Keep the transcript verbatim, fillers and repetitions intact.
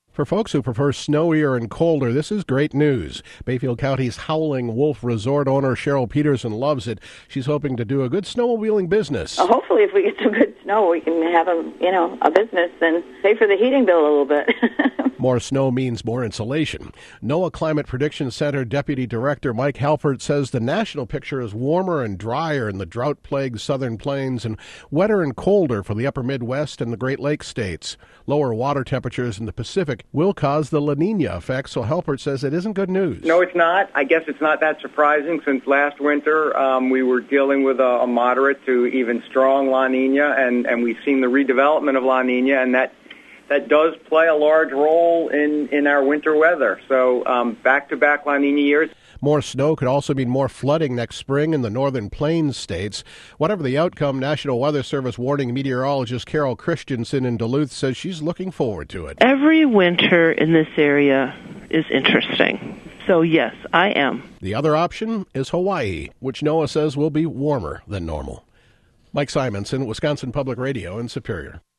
For folks who prefer snowier and colder, this is great news. Bayfield County's Howling Wolf Resort owner Cheryl Peterson loves it. She's hoping to do a good snowmobiling business. Uh, hopefully, if we get some good snow, we can have a, you know, a business and pay for the heating bill a little bit. More snow means more insulation. NOAA Climate Prediction Center Deputy Director Mike Halpert says the national picture is warmer and drier in the drought-plagued southern plains and wetter and colder for the upper Midwest and the Great Lakes states. Lower water temperatures in the Pacific will cause the La Nina effect, so Halpert says it isn't good news. No, it's not. I guess it's not that surprising since last winter um, we were dealing with a, a moderate to even strong La Nina, and, and we've seen the redevelopment of La Nina, and that that does play a large role in, in our winter weather. So um, back-to-back La Nina years. More snow could also mean more flooding next spring in the northern plains states. Whatever the outcome, National Weather Service warning meteorologist Carol Christensen in Duluth says she's looking forward to it. Every winter in this area is interesting. So, yes, I am. The other option is Hawaii, which NOAA says will be warmer than normal. Mike Simonson, Wisconsin Public Radio in Superior.